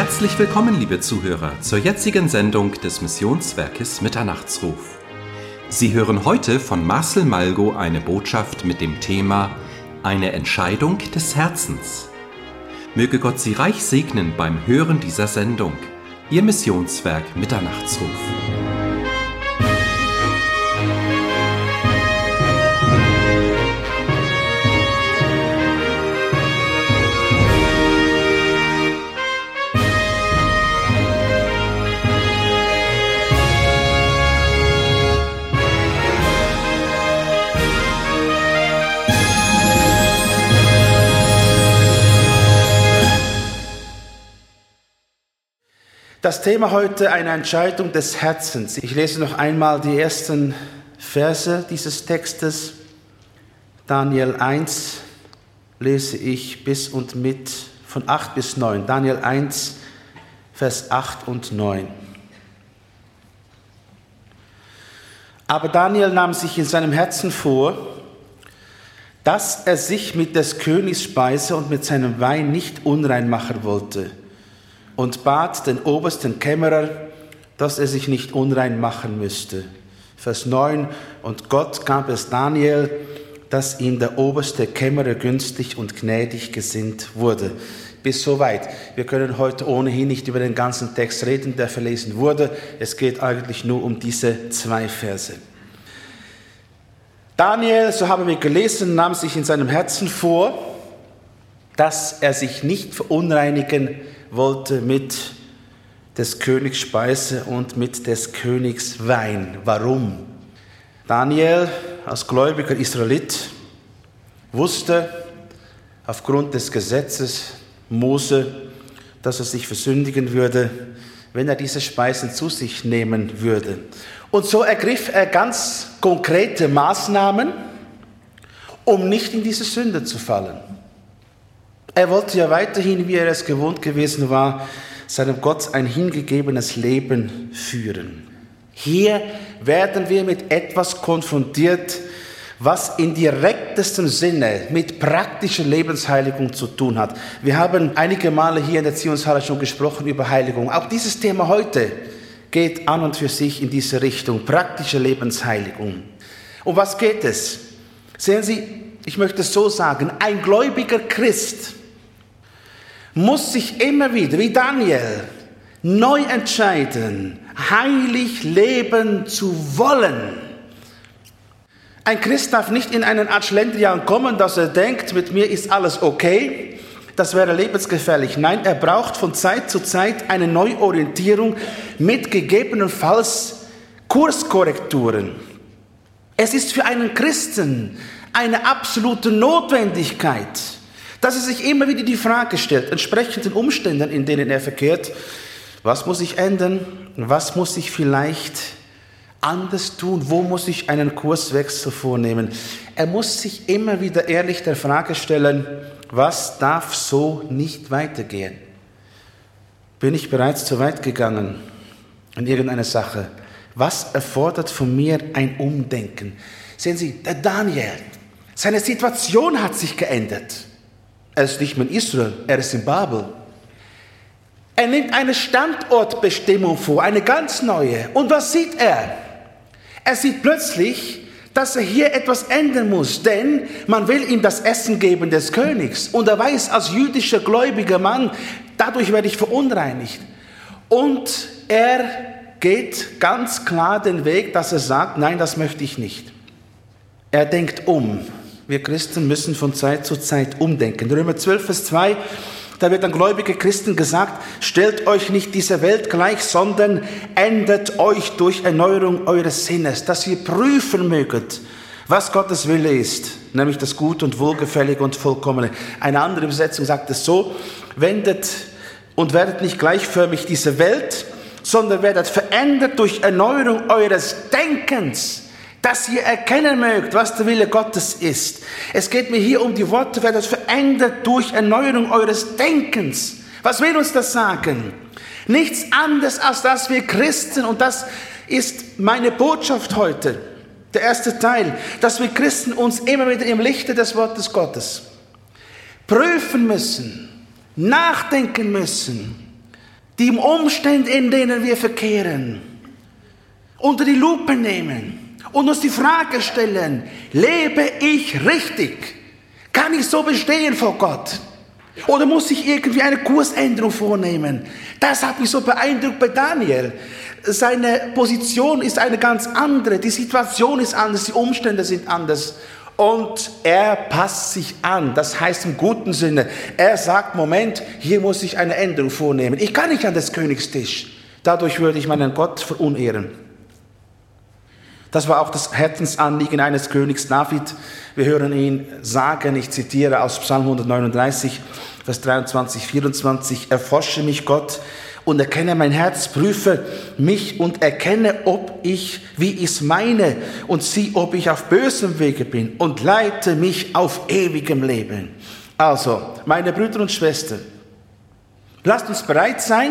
Herzlich willkommen, liebe Zuhörer, zur jetzigen Sendung des Missionswerkes Mitternachtsruf. Sie hören heute von Marcel Malgo eine Botschaft mit dem Thema Eine Entscheidung des Herzens. Möge Gott Sie reich segnen beim Hören dieser Sendung. Ihr Missionswerk Mitternachtsruf. Das Thema heute, eine Entscheidung des Herzens. Ich lese noch einmal die ersten Verse dieses Textes. Daniel 1 lese ich bis und mit von 8 bis 9. Daniel 1, Vers 8 und 9. Aber Daniel nahm sich in seinem Herzen vor, dass er sich mit des Königs Speise und mit seinem Wein nicht unrein machen wollte, und bat den obersten Kämmerer, dass er sich nicht unrein machen müsste. Vers 9, und Gott gab es Daniel, dass ihm der oberste Kämmerer günstig und gnädig gesinnt wurde. Bis soweit. Wir können heute ohnehin nicht über den ganzen Text reden, der verlesen wurde. Es geht eigentlich nur um diese 2 Verse. Daniel, so haben wir gelesen, nahm sich in seinem Herzen vor, dass er sich nicht verunreinigen wollte mit des Königs Speise und mit des Königs Wein. Warum? Daniel, als gläubiger Israelit, wusste aufgrund des Gesetzes Mose, dass er sich versündigen würde, wenn er diese Speisen zu sich nehmen würde. Und so ergriff er ganz konkrete Maßnahmen, um nicht in diese Sünde zu fallen. Er wollte ja weiterhin, wie er es gewohnt gewesen war, seinem Gott ein hingegebenes Leben führen. Hier werden wir mit etwas konfrontiert, was in direktestem Sinne mit praktischer Lebensheiligung zu tun hat. Wir haben einige Male hier in der Zionshalle schon gesprochen über Heiligung. Auch dieses Thema heute geht an und für sich in diese Richtung, praktische Lebensheiligung. Um was geht es? Sehen Sie, ich möchte es so sagen, ein gläubiger Christ muss sich immer wieder, wie Daniel, neu entscheiden, heilig leben zu wollen. Ein Christ darf nicht in einen Art Schlendrian kommen, dass er denkt, mit mir ist alles okay, das wäre lebensgefährlich. Nein, er braucht von Zeit zu Zeit eine Neuorientierung mit gegebenenfalls Kurskorrekturen. Es ist für einen Christen eine absolute Notwendigkeit, dass er sich immer wieder die Frage stellt, entsprechend den Umständen, in denen er verkehrt, was muss ich ändern, was muss ich vielleicht anders tun, wo muss ich einen Kurswechsel vornehmen. Er muss sich immer wieder ehrlich der Frage stellen, was darf so nicht weitergehen? Bin ich bereits zu weit gegangen in irgendeiner Sache? Was erfordert von mir ein Umdenken? Sehen Sie, der Daniel, seine Situation hat sich geändert. Er ist nicht mehr in Israel, er ist in Babel. Er nimmt eine Standortbestimmung vor, eine ganz neue. Und was sieht er? Er sieht plötzlich, dass er hier etwas ändern muss, denn man will ihm das Essen geben des Königs. Und er weiß, als jüdischer gläubiger Mann, dadurch werde ich verunreinigt. Und er geht ganz klar den Weg, dass er sagt, nein, das möchte ich nicht. Er denkt um. Wir Christen müssen von Zeit zu Zeit umdenken. Römer 12, Vers 2, da wird an gläubige Christen gesagt, stellt euch nicht dieser Welt gleich, sondern ändert euch durch Erneuerung eures Sinnes, dass ihr prüfen möget, was Gottes Wille ist, nämlich das Gute und Wohlgefällige und Vollkommene. Eine andere Übersetzung sagt es so, wendet und werdet nicht gleichförmig dieser Welt, sondern werdet verändert durch Erneuerung eures Denkens, dass ihr erkennen mögt, was der Wille Gottes ist. Es geht mir hier um die Worte, werdet verändert durch Erneuerung eures Denkens. Was will uns das sagen? Nichts anderes, als dass wir Christen, und das ist meine Botschaft heute, der erste Teil, dass wir Christen uns immer wieder im Lichte des Wortes Gottes prüfen müssen, nachdenken müssen, die Umstände, in denen wir verkehren, unter die Lupe nehmen und uns die Frage stellen, lebe ich richtig? Kann ich so bestehen vor Gott? Oder muss ich irgendwie eine Kursänderung vornehmen? Das hat mich so beeindruckt bei Daniel. Seine Position ist eine ganz andere, die Situation ist anders, die Umstände sind anders. Und er passt sich an, das heißt im guten Sinne. Er sagt, Moment, hier muss ich eine Änderung vornehmen. Ich kann nicht an des Königs Tisch. Dadurch würde ich meinen Gott verunehren. Das war auch das Herzensanliegen eines Königs David. Wir hören ihn sagen, ich zitiere aus Psalm 139, Vers 23, 24, erforsche mich Gott und erkenne mein Herz, prüfe mich und erkenne, wie ich es meine und sieh, ob ich auf bösem Wege bin und leite mich auf ewigem Leben. Also, meine Brüder und Schwestern, lasst uns bereit sein,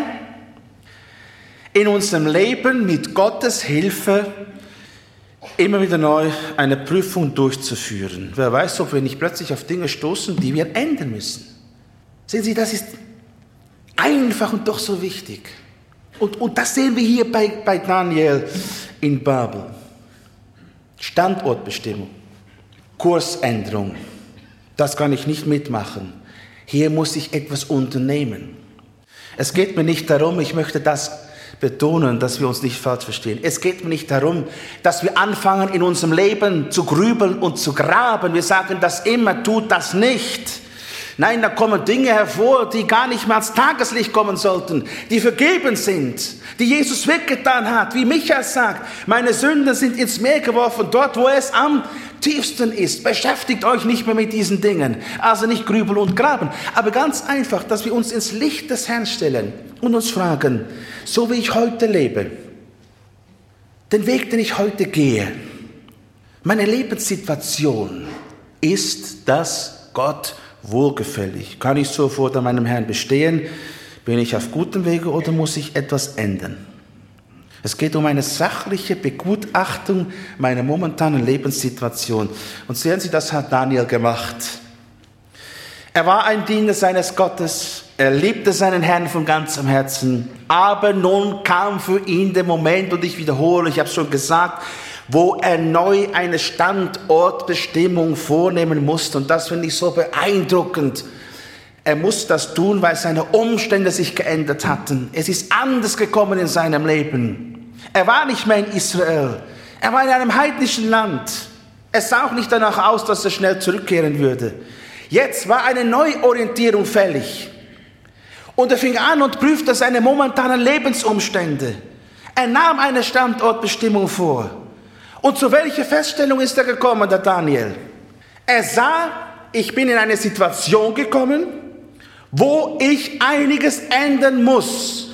in unserem Leben mit Gottes Hilfe immer wieder neu eine Prüfung durchzuführen. Wer weiß, ob wir nicht plötzlich auf Dinge stoßen, die wir ändern müssen. Sehen Sie, das ist einfach und doch so wichtig. Und das sehen wir hier bei Daniel in Babel. Standortbestimmung, Kursänderung, das kann ich nicht mitmachen. Hier muss ich etwas unternehmen. Es geht mir nicht darum, ich möchte das betonen, dass wir uns nicht falsch verstehen. Es geht mir nicht darum, dass wir anfangen, in unserem Leben zu grübeln und zu graben. Wir sagen das immer, tut das nicht. Nein, da kommen Dinge hervor, die gar nicht mehr ans Tageslicht kommen sollten, die vergeben sind, die Jesus weggetan hat. Wie Micha sagt, meine Sünden sind ins Meer geworfen, dort, wo es am tiefsten ist. Beschäftigt euch nicht mehr mit diesen Dingen. Also nicht grübeln und graben, aber ganz einfach, dass wir uns ins Licht des Herrn stellen und uns fragen, so wie ich heute lebe, den Weg, den ich heute gehe, meine Lebenssituation, ist das Gott wohlgefällig? Kann ich so vor meinem Herrn bestehen? Bin ich auf gutem Wege oder muss ich etwas ändern? Es geht um eine sachliche Begutachtung meiner momentanen Lebenssituation. Und sehen Sie, das hat Daniel gemacht. Er war ein Diener seines Gottes. Er liebte seinen Herrn von ganzem Herzen. Aber nun kam für ihn der Moment, und ich wiederhole, ich habe es schon gesagt, wo er neu eine Standortbestimmung vornehmen musste. Und das finde ich so beeindruckend. Er muss das tun, weil seine Umstände sich geändert hatten. Es ist anders gekommen in seinem Leben. Er war nicht mehr in Israel. Er war in einem heidnischen Land. Es sah auch nicht danach aus, dass er schnell zurückkehren würde. Jetzt war eine Neuorientierung fällig. Und er fing an und prüfte seine momentanen Lebensumstände. Er nahm eine Standortbestimmung vor. Und zu welcher Feststellung ist er gekommen, der Daniel? Er sah, ich bin in eine Situation gekommen, wo ich einiges ändern muss.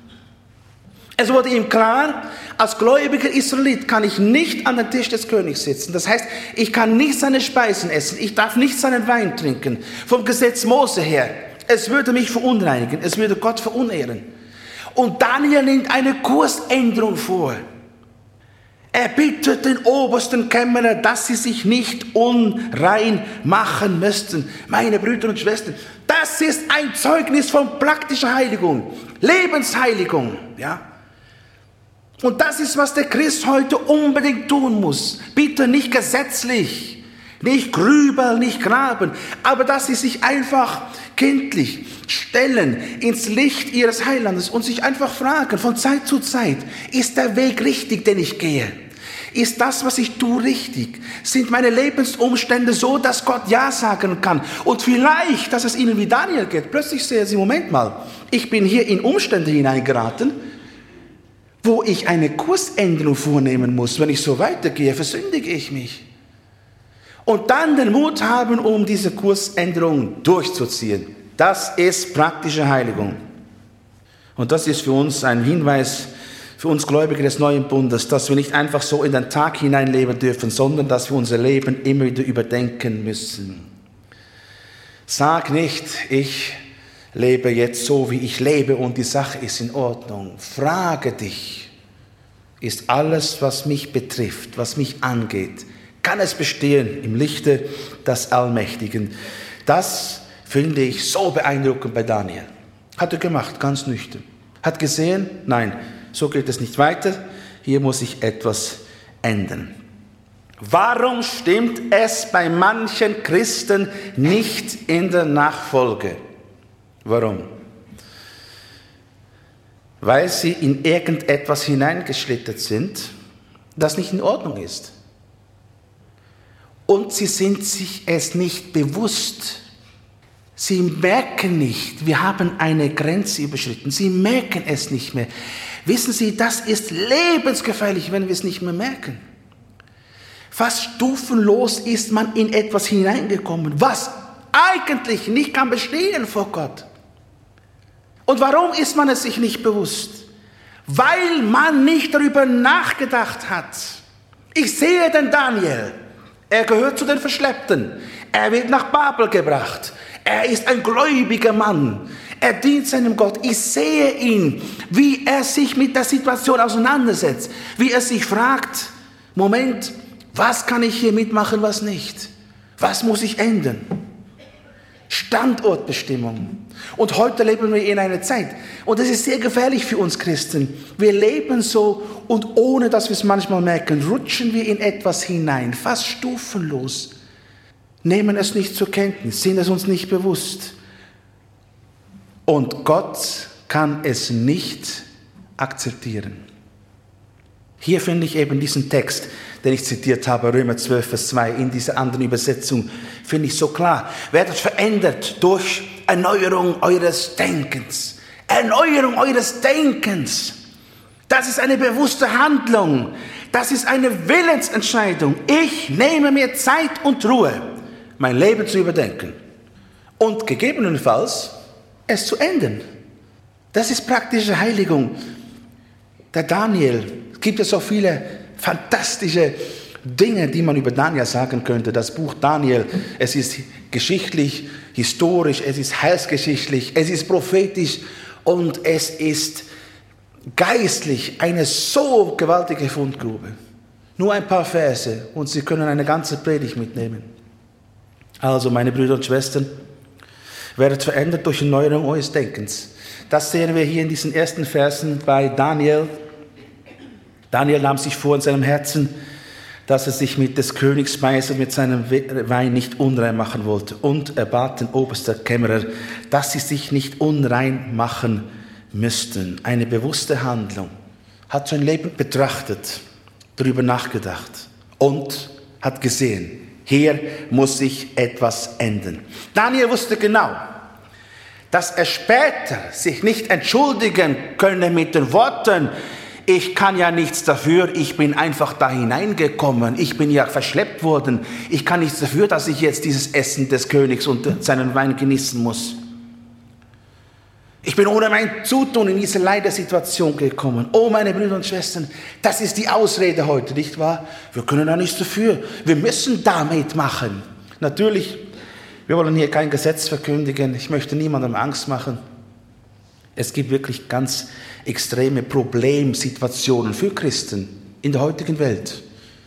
Es wurde ihm klar, als gläubiger Israelit kann ich nicht an den Tisch des Königs sitzen. Das heißt, ich kann nicht seine Speisen essen, ich darf nicht seinen Wein trinken. Vom Gesetz Mose her, es würde mich verunreinigen, es würde Gott verunehren. Und Daniel nimmt eine Kursänderung vor. Er bittet den obersten Kämmerer, dass sie sich nicht unrein machen müssten. Meine Brüder und Schwestern, das ist ein Zeugnis von praktischer Heiligung, Lebensheiligung. Ja? Und das ist, was der Christ heute unbedingt tun muss. Bitte nicht gesetzlich, nicht grübeln, nicht graben, aber dass sie sich einfach kindlich stellen ins Licht ihres Heilandes und sich einfach fragen von Zeit zu Zeit, ist der Weg richtig, den ich gehe? Ist das, was ich tue, richtig? Sind meine Lebensumstände so, dass Gott Ja sagen kann? Und vielleicht, dass es ihnen wie Daniel geht. Plötzlich sehen sie, Moment mal, ich bin hier in Umstände hineingeraten, wo ich eine Kursänderung vornehmen muss. Wenn ich so weitergehe, versündige ich mich. Und dann den Mut haben, um diese Kursänderung durchzuziehen. Das ist praktische Heiligung. Und das ist für uns ein Hinweis, für uns Gläubige des neuen Bundes, dass wir nicht einfach so in den Tag hineinleben dürfen, sondern dass wir unser Leben immer wieder überdenken müssen. Sag nicht, ich lebe jetzt so, wie ich lebe und die Sache ist in Ordnung. Frage dich, ist alles, was mich betrifft, was mich angeht, kann es bestehen im Lichte des Allmächtigen? Das finde ich so beeindruckend bei Daniel. Hat er gemacht, ganz nüchtern. Hat gesehen, nein, so geht es nicht weiter. Hier muss sich etwas ändern. Warum stimmt es bei manchen Christen nicht in der Nachfolge? Warum? Weil sie in irgendetwas hineingeschlittert sind, das nicht in Ordnung ist. Und sie sind sich es nicht bewusst. Sie merken nicht, wir haben eine Grenze überschritten. Sie merken es nicht mehr. Wissen Sie, das ist lebensgefährlich, wenn wir es nicht mehr merken. Fast stufenlos ist man in etwas hineingekommen, was eigentlich nicht kann bestehen vor Gott. Und warum ist man es sich nicht bewusst? Weil man nicht darüber nachgedacht hat. Ich sehe den Daniel. Er gehört zu den Verschleppten. Er wird nach Babel gebracht. Er ist ein gläubiger Mann. Er dient seinem Gott. Ich sehe ihn, wie er sich mit der Situation auseinandersetzt. Wie er sich fragt, Moment, was kann ich hier mitmachen, was nicht? Was muss ich ändern? Standortbestimmung. Und heute leben wir in einer Zeit, und das ist sehr gefährlich für uns Christen. Wir leben so, und ohne dass wir es manchmal merken, rutschen wir in etwas hinein, fast stufenlos, nehmen es nicht zur Kenntnis, sind es uns nicht bewusst. Und Gott kann es nicht akzeptieren. Hier finde ich eben diesen Text, den ich zitiert habe, Römer 12, Vers 2, in dieser anderen Übersetzung, finde ich so klar. Werdet verändert durch Erneuerung eures Denkens. Erneuerung eures Denkens. Das ist eine bewusste Handlung. Das ist eine Willensentscheidung. Ich nehme mir Zeit und Ruhe, mein Leben zu überdenken. Und gegebenenfalls es zu ändern. Das ist praktische Heiligung. Der Daniel, es gibt ja so viele fantastische Dinge, die man über Daniel sagen könnte. Das Buch Daniel, es ist geschichtlich, historisch, es ist heilsgeschichtlich, es ist prophetisch und es ist geistlich eine so gewaltige Fundgrube. Nur ein paar Verse und Sie können eine ganze Predigt mitnehmen. Also, meine Brüder und Schwestern, werdet verändert durch Erneuerung eures Denkens. Das sehen wir hier in diesen ersten Versen bei Daniel. Daniel nahm sich vor in seinem Herzen, dass er sich mit des Königs Speise und mit seinem Wein nicht unrein machen wollte. Und er bat den obersten Kämmerer, dass sie sich nicht unrein machen müssten. Eine bewusste Handlung. Hat sein Leben betrachtet, darüber nachgedacht und hat gesehen, hier muss sich etwas ändern. Daniel wusste genau, dass er später sich nicht entschuldigen könne mit den Worten, ich kann ja nichts dafür, ich bin einfach da hineingekommen, ich bin ja verschleppt worden, ich kann nichts dafür, dass ich jetzt dieses Essen des Königs und seinen Wein genießen muss. Ich bin ohne mein Zutun in diese Leidersituation gekommen. Oh, meine Brüder und Schwestern, das ist die Ausrede heute, nicht wahr? Wir können da nichts dafür, wir müssen damit machen. Natürlich, wir wollen hier kein Gesetz verkündigen, ich möchte niemandem Angst machen. Es gibt wirklich ganz extreme Problemsituationen für Christen in der heutigen Welt.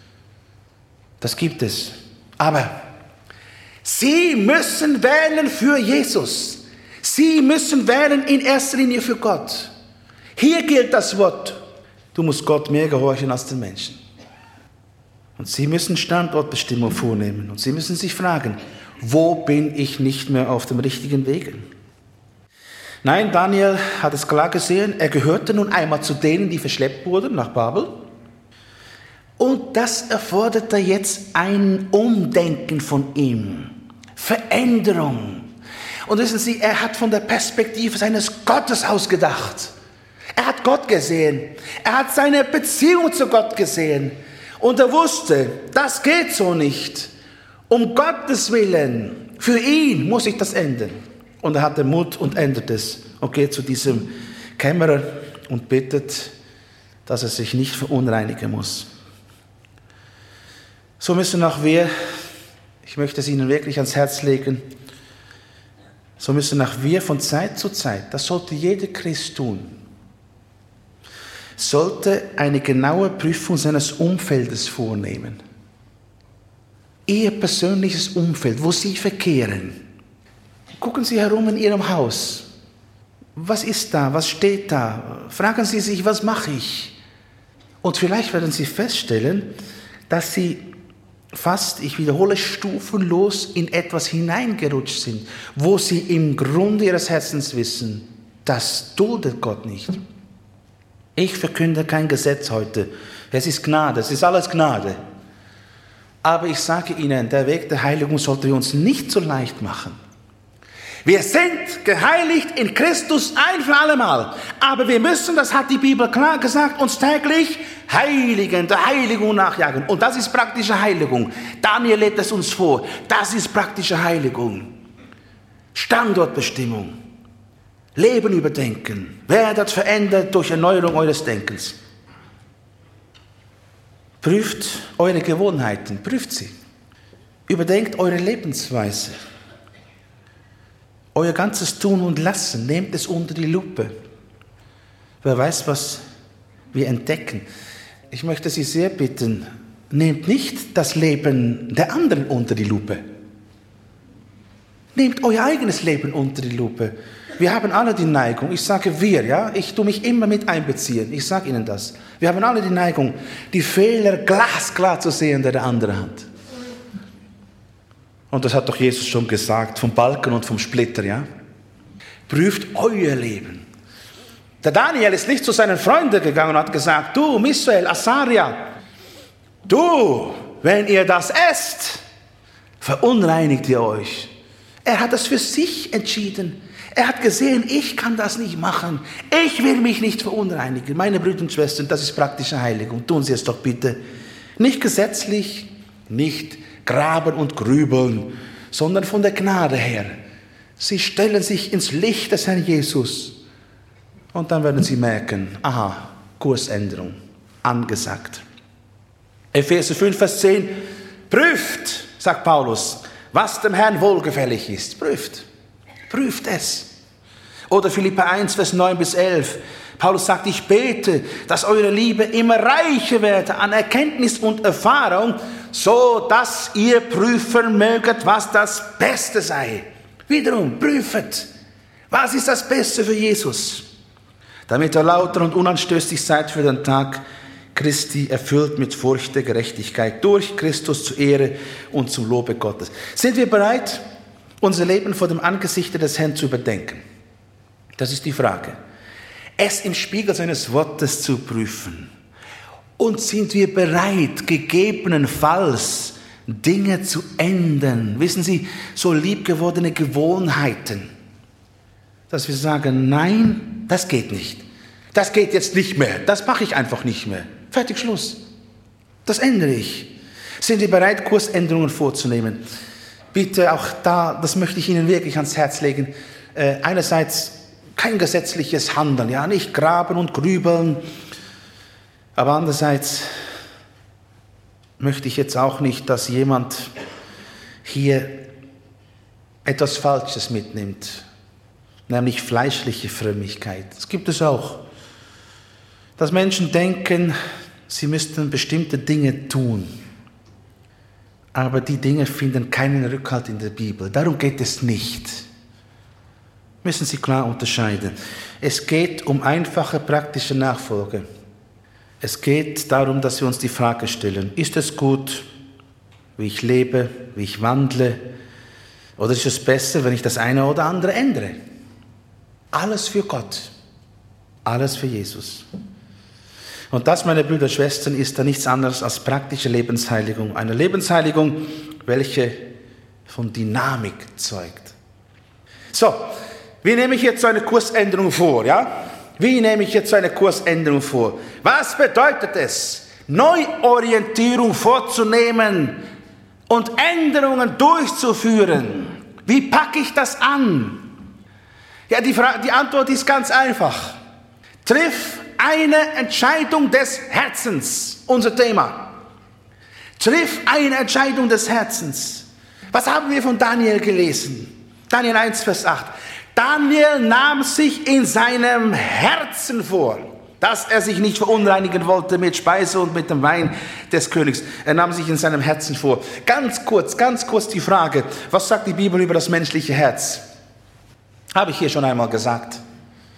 Das gibt es. Aber sie müssen wählen für Jesus. Sie müssen wählen in erster Linie für Gott. Hier gilt das Wort, du musst Gott mehr gehorchen als den Menschen. Und sie müssen Standortbestimmung vornehmen. Und sie müssen sich fragen, wo bin ich nicht mehr auf dem richtigen Weg? Nein, Daniel hat es klar gesehen, er gehörte nun einmal zu denen, die verschleppt wurden nach Babel. Und das erforderte jetzt ein Umdenken von ihm, Veränderung. Und wissen Sie, er hat von der Perspektive seines Gottes aus gedacht. Er hat Gott gesehen, er hat seine Beziehung zu Gott gesehen. Und er wusste, das geht so nicht. Um Gottes Willen, für ihn muss ich das ändern. Und er hatte Mut und ändert es und geht zu diesem Kämmerer und bittet, dass er sich nicht verunreinigen muss. So müssen auch wir, ich möchte es Ihnen wirklich ans Herz legen, so müssen auch wir von Zeit zu Zeit, das sollte jeder Christ tun, sollte eine genaue Prüfung seines Umfeldes vornehmen. Ihr persönliches Umfeld, wo Sie verkehren. Gucken Sie herum in Ihrem Haus. was ist da, was steht da? Fragen Sie sich, was mache ich? Und vielleicht werden Sie feststellen, dass Sie fast, ich wiederhole, stufenlos in etwas hineingerutscht sind, wo Sie im Grunde Ihres Herzens wissen, das duldet Gott nicht. Ich verkünde kein Gesetz heute. Es ist Gnade, es ist alles Gnade. Aber ich sage Ihnen, der Weg der Heiligung sollte uns nicht so leicht machen. Wir sind geheiligt in Christus ein für allemal. Aber wir müssen, das hat die Bibel klar gesagt, uns täglich heiligen, der Heiligung nachjagen. Und das ist praktische Heiligung. Daniel lädt es uns vor. Das ist praktische Heiligung. Standortbestimmung. Leben überdenken. Werdet verändert durch Erneuerung eures Denkens. Prüft eure Gewohnheiten, prüft sie. Überdenkt eure Lebensweise. Euer ganzes Tun und Lassen, nehmt es unter die Lupe. Wer weiß, was wir entdecken. Ich möchte Sie sehr bitten, nehmt nicht das Leben der anderen unter die Lupe. Nehmt euer eigenes Leben unter die Lupe. Wir haben alle die Neigung, ich sage wir, ja, ich tue mich immer mit einbeziehen, ich sage Ihnen das. Wir haben alle die Neigung, die Fehler glasklar zu sehen, die der andere hat. Und das hat doch Jesus schon gesagt, vom Balken und vom Splitter, ja. Prüft euer Leben. Der Daniel ist nicht zu seinen Freunden gegangen und hat gesagt, du, Misael, Asaria, du, wenn ihr das esst, verunreinigt ihr euch. Er hat das für sich entschieden. Er hat gesehen, ich kann das nicht machen. Ich will mich nicht verunreinigen. Meine Brüder und Schwestern, das ist praktische Heiligung. Tun Sie es doch bitte. Nicht gesetzlich, nicht graben und grübeln, sondern von der Gnade her. Sie stellen sich ins Licht des Herrn Jesus. Und dann werden Sie merken, aha, Kursänderung, angesagt. Epheser 5, Vers 10, prüft, sagt Paulus, was dem Herrn wohlgefällig ist. Prüft. Prüft es. Oder Philipper 1, Vers 9 bis 11. Paulus sagt, ich bete, dass eure Liebe immer reicher werde an Erkenntnis und Erfahrung, so dass ihr prüfen möget, was das Beste sei. Wiederum, prüfet. Was ist das Beste für Jesus? Damit ihr lauter und unanstößig seid für den Tag Christi, erfüllt mit Furcht der Gerechtigkeit, durch Christus zur Ehre und zum Lobe Gottes. Sind wir bereit, unser Leben vor dem Angesicht des Herrn zu überdenken? Das ist die Frage. Es im Spiegel seines Wortes zu prüfen. Und sind wir bereit, gegebenenfalls Dinge zu ändern? Wissen Sie, so liebgewordene Gewohnheiten, dass wir sagen, nein, das geht nicht. Das geht jetzt nicht mehr. Das mache ich einfach nicht mehr. Fertig, Schluss. Das ändere ich. Sind wir bereit, Kursänderungen vorzunehmen? Bitte auch da, das möchte ich Ihnen wirklich ans Herz legen. Einerseits kein gesetzliches Handeln, ja, nicht graben und grübeln. Aber andererseits möchte ich jetzt auch nicht, dass jemand hier etwas Falsches mitnimmt, nämlich fleischliche Frömmigkeit. Das gibt es auch. Dass Menschen denken, sie müssten bestimmte Dinge tun. Aber die Dinge finden keinen Rückhalt in der Bibel. Darum geht es nicht. Müssen Sie klar unterscheiden. Es geht um einfache praktische Nachfolge. Es geht darum, dass wir uns die Frage stellen, ist es gut, wie ich lebe, wie ich wandle, oder ist es besser, wenn ich das eine oder andere ändere? Alles für Gott, alles für Jesus. Und das, meine Brüder und Schwestern, ist da nichts anderes als praktische Lebensheiligung. Eine Lebensheiligung, welche von Dynamik zeugt. So, wie nehme ich jetzt so eine Kursänderung vor? Ja? Wie nehme ich jetzt so eine Kursänderung vor? Was bedeutet es, Neuorientierung vorzunehmen und Änderungen durchzuführen? Wie packe ich das an? Ja, die Antwort ist ganz einfach. Triff eine Entscheidung des Herzens, unser Thema. Triff eine Entscheidung des Herzens. Was haben wir von Daniel gelesen? Daniel 1, Vers 8. Daniel nahm sich in seinem Herzen vor, dass er sich nicht verunreinigen wollte mit Speise und mit dem Wein des Königs. Er nahm sich in seinem Herzen vor. Ganz kurz die Frage, was sagt die Bibel über das menschliche Herz? Habe ich hier schon einmal gesagt.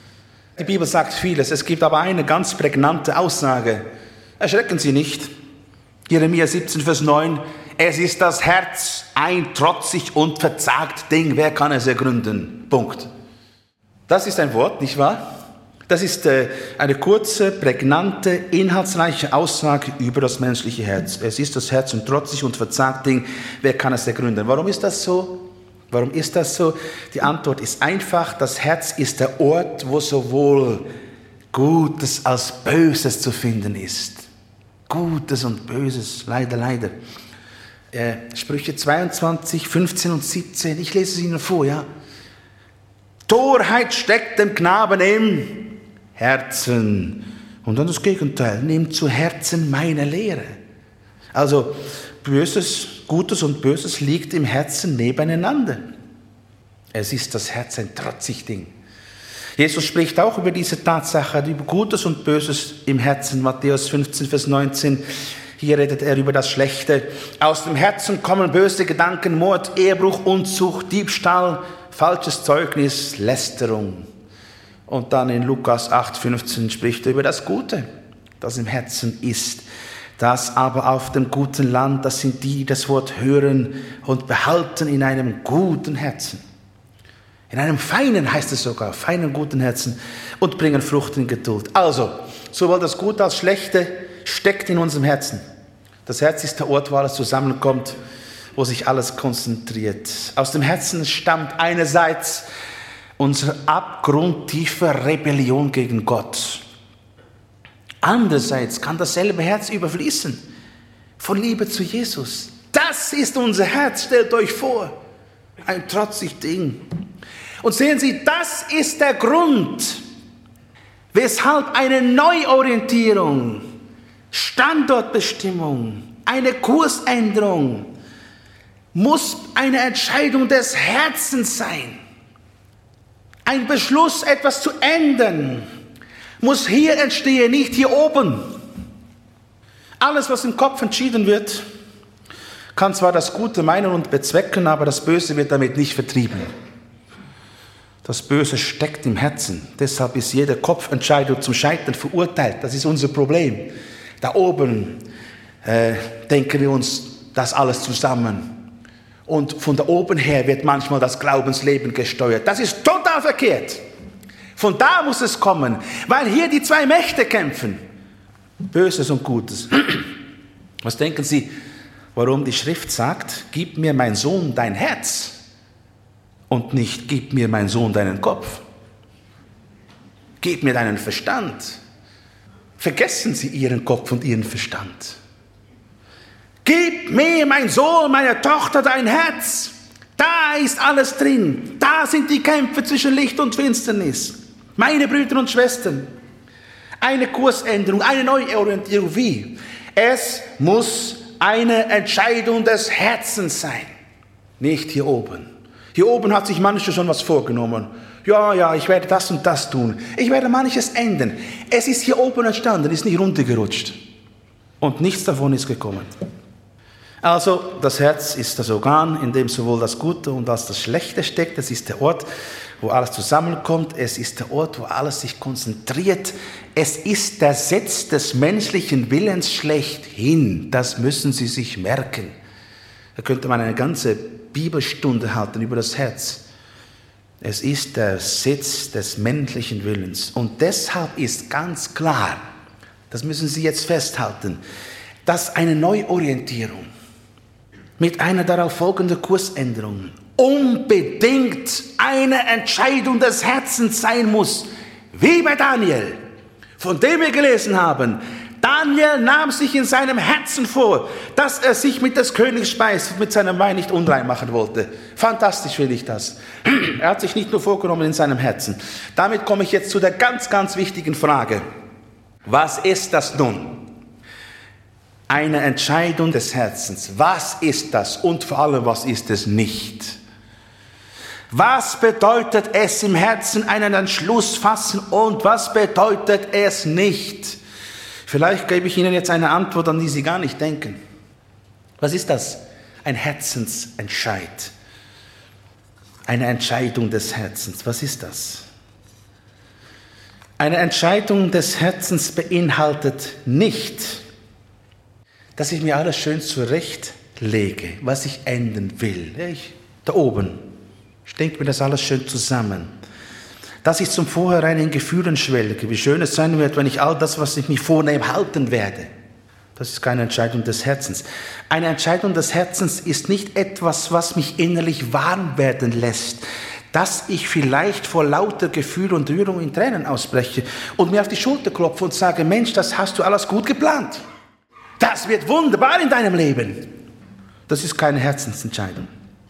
Die Bibel sagt vieles, es gibt aber eine ganz prägnante Aussage. Erschrecken Sie nicht. Jeremia 17, Vers 9. Es ist das Herz, ein trotzig und verzagt Ding. Wer kann es ergründen? Punkt. Das ist ein Wort, nicht wahr? Das ist eine kurze, prägnante, inhaltsreiche Aussage über das menschliche Herz. Es ist das Herz, ein trotzig und verzagt Ding. Wer kann es ergründen? Warum ist das so? Warum ist das so? Die Antwort ist einfach. Das Herz ist der Ort, wo sowohl Gutes als Böses zu finden ist. Gutes und Böses, leider, leider. Sprüche 22, 15 und 17, ich lese es Ihnen vor, ja. Torheit steckt dem Knaben im Herzen. Und dann das Gegenteil, nehmt zu Herzen meine Lehre. Also Böses, Gutes und Böses liegt im Herzen nebeneinander. Es ist das Herz ein trotzig Ding. Jesus spricht auch über diese Tatsache, über Gutes und Böses im Herzen. Matthäus 15, Vers 19. Hier redet er über das Schlechte. Aus dem Herzen kommen böse Gedanken, Mord, Ehebruch, Unzucht, Diebstahl, falsches Zeugnis, Lästerung. Und dann in Lukas 8, 15 spricht er über das Gute, das im Herzen ist. Das aber auf dem guten Land, das sind die, die das Wort hören und behalten in einem guten Herzen. In einem feinen, heißt es sogar, feinen, guten Herzen und bringen Frucht in Geduld. Also, sowohl das Gute als Schlechte steckt in unserem Herzen. Das Herz ist der Ort, wo alles zusammenkommt, wo sich alles konzentriert. Aus dem Herzen stammt einerseits unsere abgrundtiefe Rebellion gegen Gott. Andererseits kann dasselbe Herz überfließen von Liebe zu Jesus. Das ist unser Herz, stellt euch vor. Ein trotzig Ding. Und sehen Sie, das ist der Grund, weshalb eine Neuorientierung, Standortbestimmung, eine Kursänderung muss eine Entscheidung des Herzens sein. Ein Beschluss, etwas zu ändern, muss hier entstehen, nicht hier oben. Alles, was im Kopf entschieden wird, kann zwar das Gute meinen und bezwecken, aber das Böse wird damit nicht vertrieben. Das Böse steckt im Herzen. Deshalb ist jede Kopfentscheidung zum Scheitern verurteilt. Das ist unser Problem. Da oben denken wir uns das alles zusammen. Und von da oben her wird manchmal das Glaubensleben gesteuert. Das ist total verkehrt. Von da muss es kommen, weil hier die zwei Mächte kämpfen. Böses und Gutes. Was denken Sie, warum die Schrift sagt, gib mir, mein Sohn, dein Herz und nicht, gib mir, mein Sohn, deinen Kopf. Gib mir deinen Verstand. Vergessen Sie Ihren Kopf und Ihren Verstand. Gib mir, mein Sohn, meine Tochter, dein Herz. Da ist alles drin. Da sind die Kämpfe zwischen Licht und Finsternis. Meine Brüder und Schwestern. Eine Kursänderung, eine Neuorientierung. Wie? Es muss eine Entscheidung des Herzens sein. Nicht hier oben. Hier oben hat sich mancher schon was vorgenommen. Ja, ich werde das und das tun. Ich werde manches ändern. Es ist hier oben entstanden, ist nicht runtergerutscht. Und nichts davon ist gekommen. Also, das Herz ist das Organ, in dem sowohl das Gute und als das Schlechte steckt. Es ist der Ort, wo alles zusammenkommt. Es ist der Ort, wo alles sich konzentriert. Es ist der Sitz des menschlichen Willens schlechthin. Das müssen Sie sich merken. Da könnte man eine ganze Bibelstunde halten über das Herz. Es ist der Sitz des menschlichen Willens. Und deshalb ist ganz klar, das müssen Sie jetzt festhalten, dass eine Neuorientierung mit einer darauf folgenden Kursänderung unbedingt eine Entscheidung des Herzens sein muss. Wie bei Daniel, von dem wir gelesen haben. Daniel nahm sich in seinem Herzen vor, dass er sich mit des Königs Speis, mit seinem Wein nicht unrein machen wollte. Fantastisch finde ich das. Er hat sich nicht nur vorgenommen in seinem Herzen. Damit komme ich jetzt zu der ganz, ganz wichtigen Frage. Was ist das nun? Eine Entscheidung des Herzens. Was ist das? Und vor allem, was ist es nicht? Was bedeutet es im Herzen einen Entschluss fassen und was bedeutet es nicht? Vielleicht gebe ich Ihnen jetzt eine Antwort, an die Sie gar nicht denken. Was ist das? Ein Herzensentscheid. Eine Entscheidung des Herzens. Was ist das? Eine Entscheidung des Herzens beinhaltet nicht, dass ich mir alles schön zurechtlege, was ich ändern will. Da oben, ich denke mir das alles schön zusammen. Dass ich zum Vorhinein in Gefühlen schwelge, wie schön es sein wird, wenn ich all das, was ich mir vornehme, halten werde. Das ist keine Entscheidung des Herzens. Eine Entscheidung des Herzens ist nicht etwas, was mich innerlich warm werden lässt, dass ich vielleicht vor lauter Gefühl und Rührung in Tränen ausbreche und mir auf die Schulter klopfe und sage, Mensch, das hast du alles gut geplant. Das wird wunderbar in deinem Leben. Das ist keine Herzensentscheidung.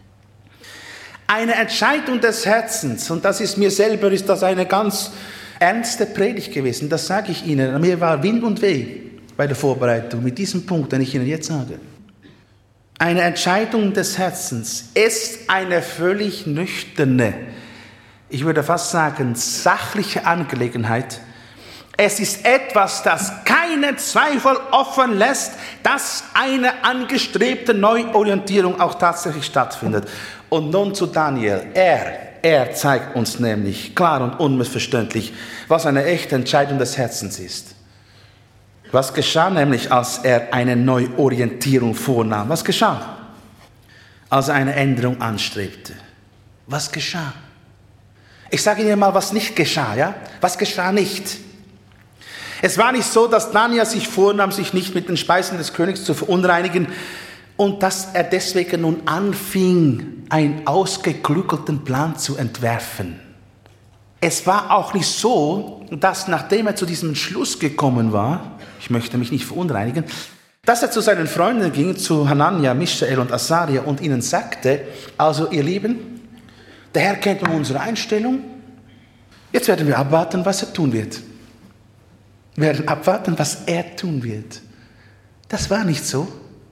Eine Entscheidung des Herzens, und das ist mir selber, ist das eine ganz ernste Predigt gewesen, das sage ich Ihnen. Mir war Wind und Weh bei der Vorbereitung mit diesem Punkt, den ich Ihnen jetzt sage. Eine Entscheidung des Herzens ist eine völlig nüchterne, ich würde fast sagen, sachliche Angelegenheit. Es ist etwas, das keinen Zweifel offen lässt, dass eine angestrebte Neuorientierung auch tatsächlich stattfindet. Und nun zu Daniel. Er zeigt uns nämlich klar und unmissverständlich, was eine echte Entscheidung des Herzens ist. Was geschah nämlich, als er eine Neuorientierung vornahm? Was geschah? Als er eine Änderung anstrebte. Was geschah? Ich sage Ihnen mal, was nicht geschah, ja? Was geschah nicht? Es war nicht so, dass Daniel sich vornahm, sich nicht mit den Speisen des Königs zu verunreinigen und dass er deswegen nun anfing, einen ausgeklügelten Plan zu entwerfen. Es war auch nicht so, dass nachdem er zu diesem Entschluss gekommen war, ich möchte mich nicht verunreinigen, dass er zu seinen Freunden ging, zu Hanania, Michael und Asaria und ihnen sagte, also ihr Lieben, der Herr kennt nun unsere Einstellung, jetzt werden wir abwarten, was er tun wird. Wir werden abwarten, was er tun wird. Das war nicht so.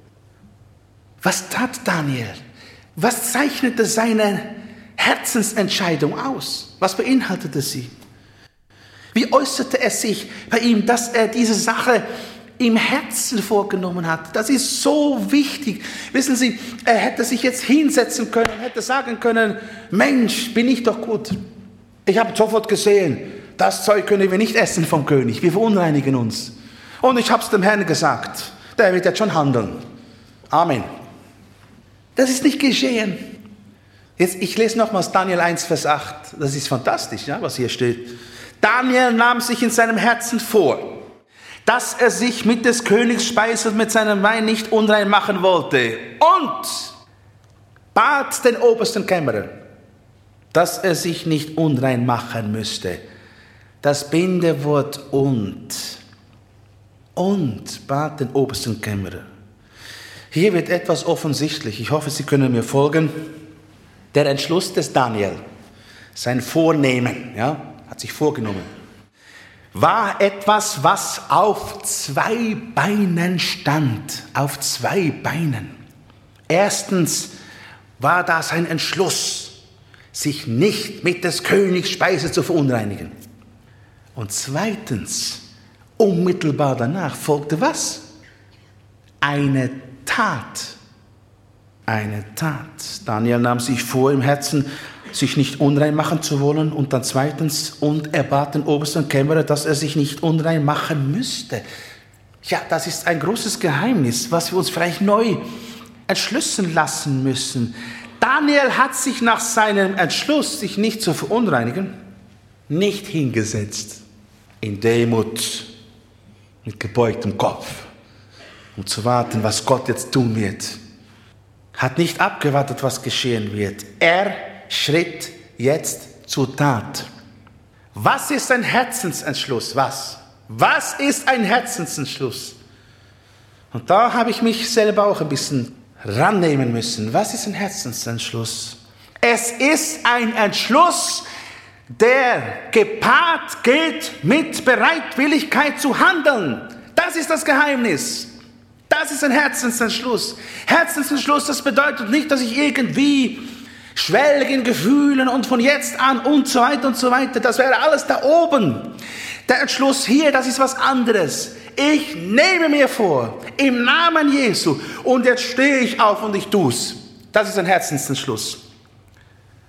Was tat Daniel? Was zeichnete seine Herzensentscheidung aus? Was beinhaltete sie? Wie äußerte es sich bei ihm, dass er diese Sache im Herzen vorgenommen hat? Das ist so wichtig. Wissen Sie, er hätte sich jetzt hinsetzen können, hätte sagen können, Mensch, bin ich doch gut. Ich habe sofort gesehen, das Zeug können wir nicht essen vom König. Wir verunreinigen uns. Und ich habe es dem Herrn gesagt. Der wird jetzt schon handeln. Amen. Das ist nicht geschehen. Jetzt, ich lese nochmals Daniel 1, Vers 8. Das ist fantastisch, ja, was hier steht. Daniel nahm sich in seinem Herzen vor, dass er sich mit des Königs Speise und mit seinem Wein nicht unrein machen wollte. Und bat den obersten Kämmerer, dass er sich nicht unrein machen müsste. Das Bindewort und bat den obersten Kämmerer. Hier wird etwas offensichtlich. Ich hoffe, Sie können mir folgen. Der Entschluss des Daniel, sein Vornehmen, ja, hat sich vorgenommen, war etwas, was auf 2 Beinen stand. Auf 2 Beinen. Erstens war da sein Entschluss, sich nicht mit des Königs Speise zu verunreinigen. Und zweitens, unmittelbar danach folgte was? Eine Tat. Eine Tat. Daniel nahm sich vor, im Herzen sich nicht unrein machen zu wollen. Und dann zweitens, und er bat den obersten Kämmerer, dass er sich nicht unrein machen müsste. Ja, das ist ein großes Geheimnis, was wir uns vielleicht neu entschlüsseln lassen müssen. Daniel hat sich nach seinem Entschluss, sich nicht zu verunreinigen, nicht hingesetzt in Demut, mit gebeugtem Kopf, um zu warten, was Gott jetzt tun wird. Hat nicht abgewartet, was geschehen wird. Er schritt jetzt zur Tat. Was ist ein Herzensentschluss? Was? Was ist ein Herzensentschluss? Und da habe ich mich selber auch ein bisschen rannehmen müssen. Was ist ein Herzensentschluss? Es ist ein Entschluss, der gepaart geht mit Bereitwilligkeit zu handeln. Das ist das Geheimnis. Das ist ein Herzensentschluss. Herzensentschluss, das bedeutet nicht, dass ich irgendwie schwelge in Gefühlen und von jetzt an und so weiter und so weiter. Das wäre alles da oben. Der Entschluss hier, das ist was anderes. Ich nehme mir vor, im Namen Jesu, und jetzt stehe ich auf und ich tue es. Das ist ein Herzensentschluss.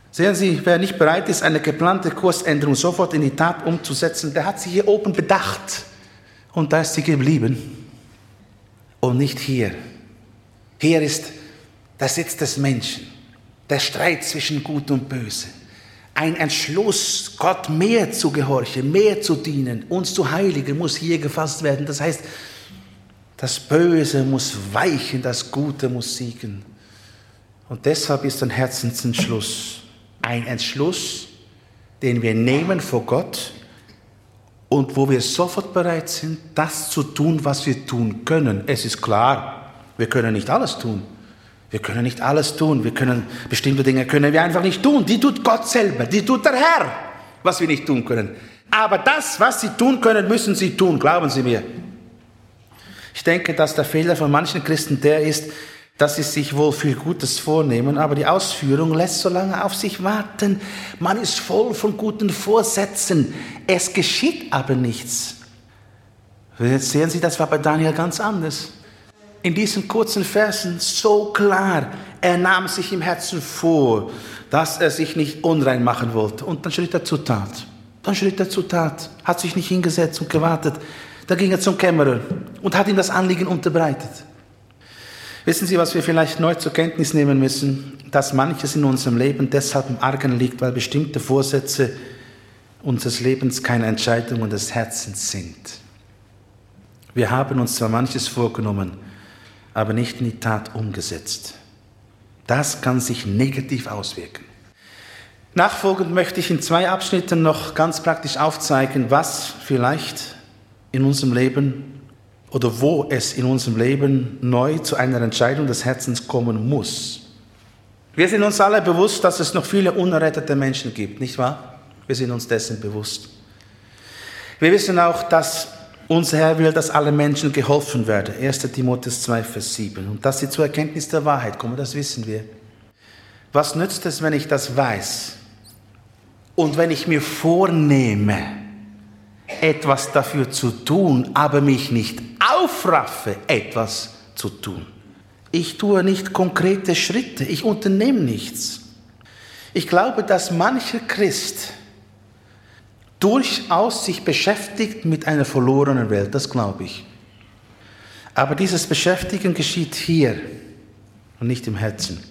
Sehen Sie, wer nicht bereit ist, eine geplante Kursänderung sofort in die Tat umzusetzen, der hat sie hier oben bedacht. Und da ist sie geblieben. Und nicht hier. Hier ist der Sitz des Menschen. Der Streit zwischen Gut und Böse. Ein Entschluss, Gott mehr zu gehorchen, mehr zu dienen, uns zu heiligen, muss hier gefasst werden. Das heißt, das Böse muss weichen, das Gute muss siegen. Und deshalb ist ein Herzensentschluss ein Entschluss, den wir nehmen vor Gott und wo wir sofort bereit sind, das zu tun, was wir tun können. Es ist klar, wir können nicht alles tun. Wir können nicht alles tun. Bestimmte Dinge können wir einfach nicht tun. Die tut Gott selber, die tut der Herr, was wir nicht tun können. Aber das, was sie tun können, müssen sie tun, glauben Sie mir. Ich denke, dass der Fehler von manchen Christen der ist, dass sie sich wohl viel Gutes vornehmen, aber die Ausführung lässt so lange auf sich warten. Man ist voll von guten Vorsätzen. Es geschieht aber nichts. Jetzt sehen Sie, das war bei Daniel ganz anders. In diesen kurzen Versen so klar. Er nahm sich im Herzen vor, dass er sich nicht unrein machen wollte. Und dann schritt er zur Tat. Hat sich nicht hingesetzt und gewartet. Da ging er zum Kämmerer und hat ihm das Anliegen unterbreitet. Wissen Sie, was wir vielleicht neu zur Kenntnis nehmen müssen? Dass manches in unserem Leben deshalb im Argen liegt, weil bestimmte Vorsätze unseres Lebens keine Entscheidungen des Herzens sind. Wir haben uns zwar manches vorgenommen, aber nicht in die Tat umgesetzt. Das kann sich negativ auswirken. Nachfolgend möchte ich in 2 Abschnitten noch ganz praktisch aufzeigen, was vielleicht in unserem Leben oder wo es in unserem Leben neu zu einer Entscheidung des Herzens kommen muss. Wir sind uns alle bewusst, dass es noch viele unerrettete Menschen gibt, nicht wahr? Wir sind uns dessen bewusst. Wir wissen auch, dass unser Herr will, dass alle Menschen geholfen werden. 1. Timotheus 2, Vers 7. Und dass sie zur Erkenntnis der Wahrheit kommen, das wissen wir. Was nützt es, wenn ich das weiß? Und wenn ich mir vornehme, etwas dafür zu tun, aber mich nicht aufraffe, etwas zu tun. Ich tue nicht konkrete Schritte, ich unternehme nichts. Ich glaube, dass mancher Christ durchaus sich beschäftigt mit einer verlorenen Welt, das glaube ich. Aber dieses Beschäftigen geschieht hier und nicht im Herzen.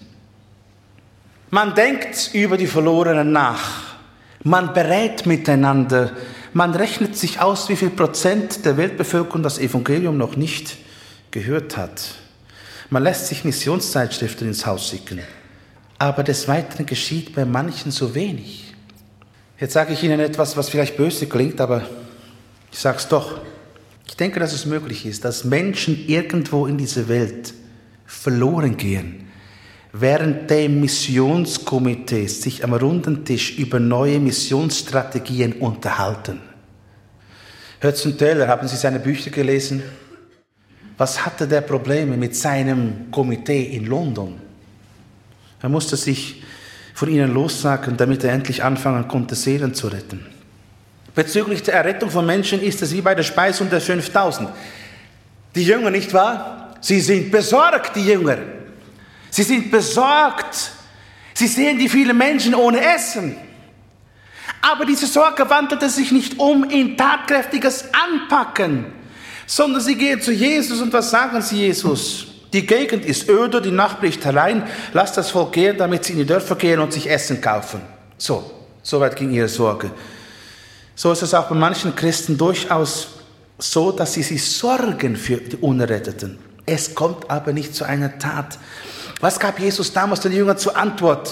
Man denkt über die Verlorenen nach, man berät miteinander, man rechnet sich aus, wie viel Prozent der Weltbevölkerung das Evangelium noch nicht gehört hat. Man lässt sich Missionszeitschriften ins Haus schicken. Aber des Weiteren geschieht bei manchen so wenig. Jetzt sage ich Ihnen etwas, was vielleicht böse klingt, aber ich sage es doch. Ich denke, dass es möglich ist, dass Menschen irgendwo in dieser Welt verloren gehen, während der Missionskomitees sich am runden Tisch über neue Missionsstrategien unterhalten. Hudson Taylor, haben Sie seine Bücher gelesen? Was hatte der Probleme mit seinem Komitee in London? Er musste sich von ihnen lossagen, damit er endlich anfangen konnte, Seelen zu retten. Bezüglich der Errettung von Menschen ist es wie bei der Speisung der 5000. Die Jünger, nicht wahr? Sie sind besorgt, die Jünger. Sie sind besorgt. Sie sehen die vielen Menschen ohne Essen. Aber diese Sorge wandelte sich nicht um in tatkräftiges Anpacken, sondern sie gehen zu Jesus und was sagen sie Jesus? Die Gegend ist öde, die Nacht bricht herein, lasst das Volk gehen, damit sie in die Dörfer gehen und sich Essen kaufen. So weit ging ihre Sorge. So ist es auch bei manchen Christen durchaus so, dass sie sich sorgen für die Unerretteten. Es kommt aber nicht zu einer Tat. Was gab Jesus damals den Jüngern zur Antwort,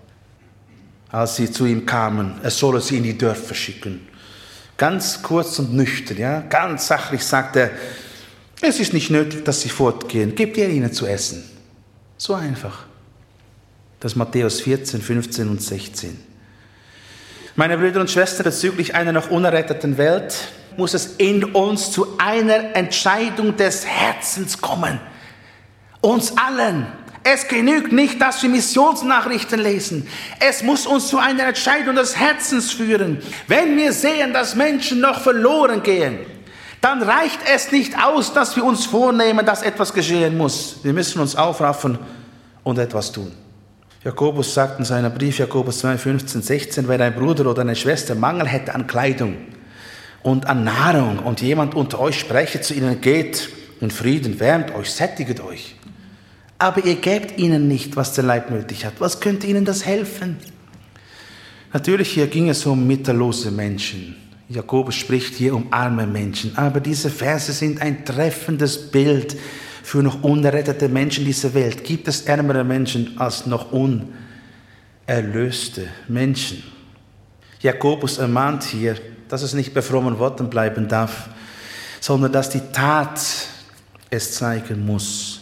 als sie zu ihm kamen? Er solle sie in die Dörfer schicken. Ganz kurz und nüchtern, ja, ganz sachlich sagt er, es ist nicht nötig, dass sie fortgehen. Gebt ihr ihnen zu essen. So einfach. Das ist Matthäus 14, 15 und 16. Meine Brüder und Schwestern, bezüglich einer noch unerretteten Welt muss es in uns zu einer Entscheidung des Herzens kommen. Uns allen. Es genügt nicht, dass wir Missionsnachrichten lesen. Es muss uns zu einer Entscheidung des Herzens führen. Wenn wir sehen, dass Menschen noch verloren gehen, dann reicht es nicht aus, dass wir uns vornehmen, dass etwas geschehen muss. Wir müssen uns aufraffen und etwas tun. Jakobus sagt in seinem Brief, Jakobus 2, 15, 16, wenn ein Bruder oder eine Schwester Mangel hätte an Kleidung und an Nahrung und jemand unter euch spreche zu ihnen, geht in Frieden, wärmt euch, sättiget euch. Aber ihr gebt ihnen nicht, was der Leib nötig hat. Was könnte ihnen das helfen? Natürlich, hier ging es um mittellose Menschen. Jakobus spricht hier um arme Menschen. Aber diese Verse sind ein treffendes Bild für noch unerrettete Menschen dieser Welt. Gibt es ärmere Menschen als noch unerlöste Menschen? Jakobus ermahnt hier, dass es nicht bei frommen Worten bleiben darf, sondern dass die Tat es zeigen muss.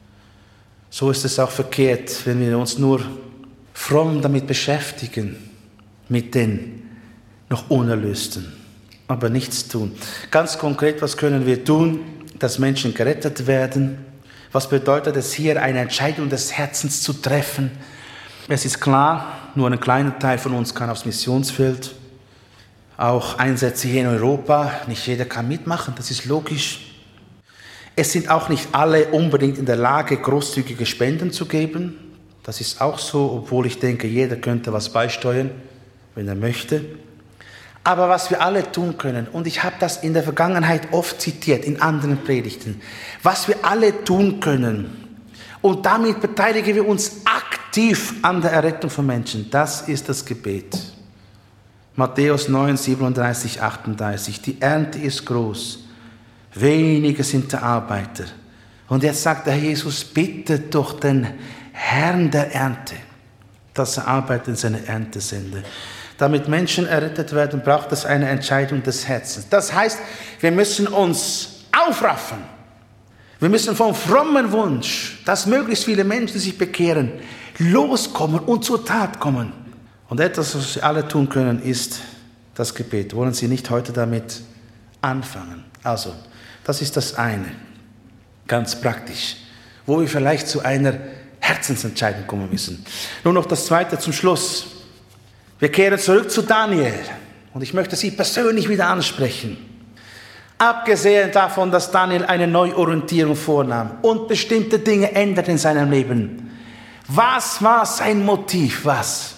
So ist es auch verkehrt, wenn wir uns nur fromm damit beschäftigen, mit den noch Unerlösten, aber nichts tun. Ganz konkret, was können wir tun, dass Menschen gerettet werden? Was bedeutet es hier, eine Entscheidung des Herzens zu treffen? Es ist klar, nur ein kleiner Teil von uns kann aufs Missionsfeld. Auch Einsätze hier in Europa, nicht jeder kann mitmachen, das ist logisch. Es sind auch nicht alle unbedingt in der Lage, großzügige Spenden zu geben. Das ist auch so, obwohl ich denke, jeder könnte was beisteuern, wenn er möchte. Aber was wir alle tun können, und ich habe das in der Vergangenheit oft zitiert, in anderen Predigten, was wir alle tun können, und damit beteiligen wir uns aktiv an der Errettung von Menschen, das ist das Gebet. Matthäus 9, 37, 38, die Ernte ist groß, wenige sind der Arbeiter. Und jetzt sagt der Herr Jesus, bittet doch den Herrn der Ernte, dass er Arbeit in seine Ernte sende. Damit Menschen errettet werden, braucht es eine Entscheidung des Herzens. Das heißt, wir müssen uns aufraffen. Wir müssen vom frommen Wunsch, dass möglichst viele Menschen sich bekehren, loskommen und zur Tat kommen. Und etwas, was wir alle tun können, ist das Gebet. Wollen Sie nicht heute damit anfangen? Also, das ist das eine, ganz praktisch, wo wir vielleicht zu einer Herzensentscheidung kommen müssen. Nur noch das Zweite zum Schluss. Wir kehren zurück zu Daniel und ich möchte Sie persönlich wieder ansprechen. Abgesehen davon, dass Daniel eine Neuorientierung vornahm und bestimmte Dinge änderte in seinem Leben. Was war sein Motiv? Was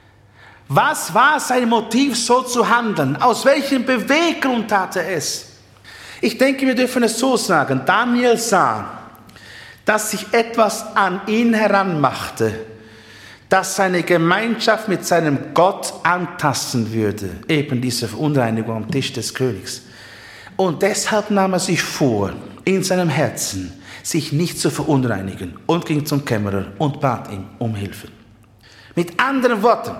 war sein Motiv, so zu handeln? Aus welchem Beweggrund tat er es? Ich denke, wir dürfen es so sagen. Daniel sah, dass sich etwas an ihn heranmachte, das seine Gemeinschaft mit seinem Gott antasten würde. Eben diese Verunreinigung am Tisch des Königs. Und deshalb nahm er sich vor, in seinem Herzen, sich nicht zu verunreinigen und ging zum Kämmerer und bat ihn um Hilfe. Mit anderen Worten,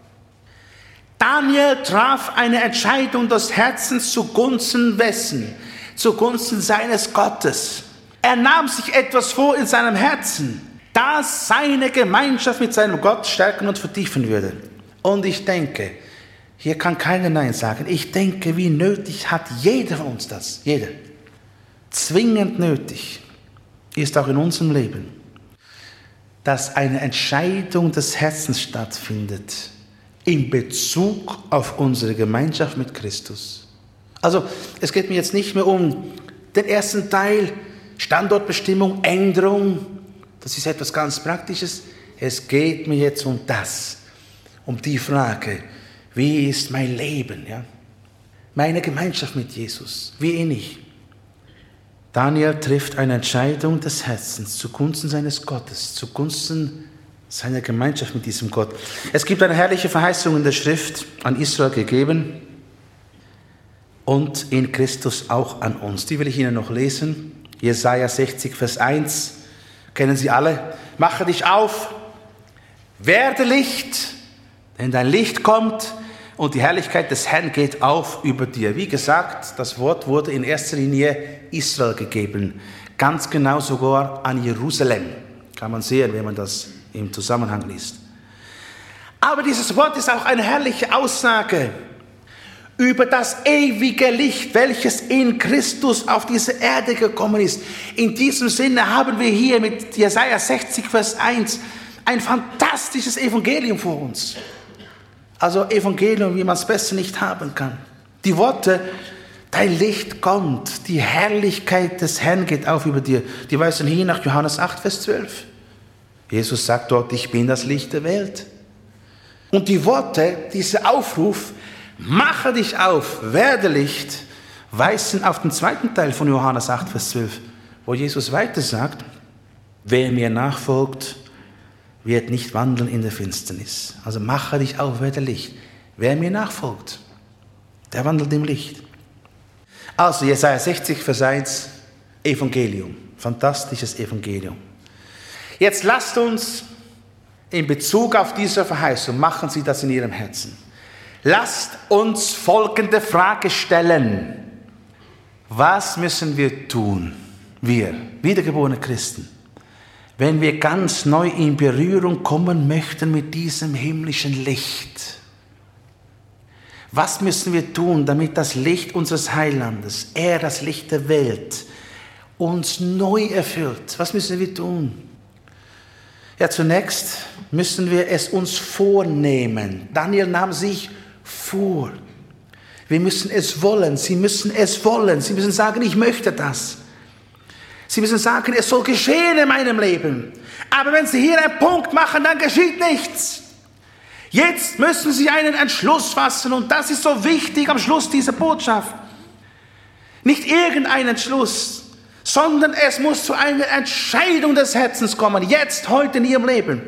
Daniel traf eine Entscheidung des Herzens zugunsten wessen? Zugunsten seines Gottes. Er nahm sich etwas vor in seinem Herzen, das seine Gemeinschaft mit seinem Gott stärken und vertiefen würde. Und ich denke, hier kann keiner Nein sagen. Ich denke, wie nötig hat jeder von uns das. Jeder. Zwingend nötig ist auch in unserem Leben, dass eine Entscheidung des Herzens stattfindet in Bezug auf unsere Gemeinschaft mit Christus. Also es geht mir jetzt nicht mehr um den ersten Teil, Standortbestimmung, Änderung. Das ist etwas ganz Praktisches. Es geht mir jetzt um das, um die Frage, wie ist mein Leben, ja? Meine Gemeinschaft mit Jesus, wie innig. Daniel trifft eine Entscheidung des Herzens zugunsten seines Gottes, zugunsten seiner Gemeinschaft mit diesem Gott. Es gibt eine herrliche Verheißung in der Schrift an Israel gegeben und in Christus auch an uns. Die will ich Ihnen noch lesen. Jesaja 60, Vers 1. Kennen Sie alle? Mache dich auf, werde Licht, denn dein Licht kommt und die Herrlichkeit des Herrn geht auf über dir. Wie gesagt, das Wort wurde in erster Linie Israel gegeben. Ganz genau sogar an Jerusalem. Kann man sehen, wenn man das im Zusammenhang liest. Aber dieses Wort ist auch eine herrliche Aussage über das ewige Licht, welches in Christus auf diese Erde gekommen ist. In diesem Sinne haben wir hier mit Jesaja 60, Vers 1 ein fantastisches Evangelium vor uns. Also Evangelium, wie man es besser nicht haben kann. Die Worte, dein Licht kommt, die Herrlichkeit des Herrn geht auf über dir, die weisen hier nach Johannes 8, Vers 12. Jesus sagt dort, ich bin das Licht der Welt. Und die Worte, dieser Aufruf, mache dich auf, werde Licht, weisen auf den zweiten Teil von Johannes 8, Vers 12, wo Jesus weiter sagt, wer mir nachfolgt, wird nicht wandeln in der Finsternis. Also mache dich auf, werde Licht. Wer mir nachfolgt, der wandelt im Licht. Also Jesaja 60, Vers 1, Evangelium. Fantastisches Evangelium. Jetzt lasst uns in Bezug auf diese Verheißung, machen Sie das in Ihrem Herzen. Lasst uns folgende Frage stellen. Was müssen wir tun, wir, wiedergeborene Christen, wenn wir ganz neu in Berührung kommen möchten mit diesem himmlischen Licht? Was müssen wir tun, damit das Licht unseres Heilandes, er, das Licht der Welt, uns neu erfüllt? Was müssen wir tun? Ja, zunächst müssen wir es uns vornehmen. Daniel nahm sich vor. Wir müssen es wollen. Sie müssen es wollen. Sie müssen sagen, ich möchte das. Sie müssen sagen, es soll geschehen in meinem Leben. Aber wenn Sie hier einen Punkt machen, dann geschieht nichts. Jetzt müssen Sie einen Entschluss fassen und das ist so wichtig am Schluss dieser Botschaft. Nicht irgendein Entschluss, sondern es muss zu einer Entscheidung des Herzens kommen, jetzt, heute in Ihrem Leben.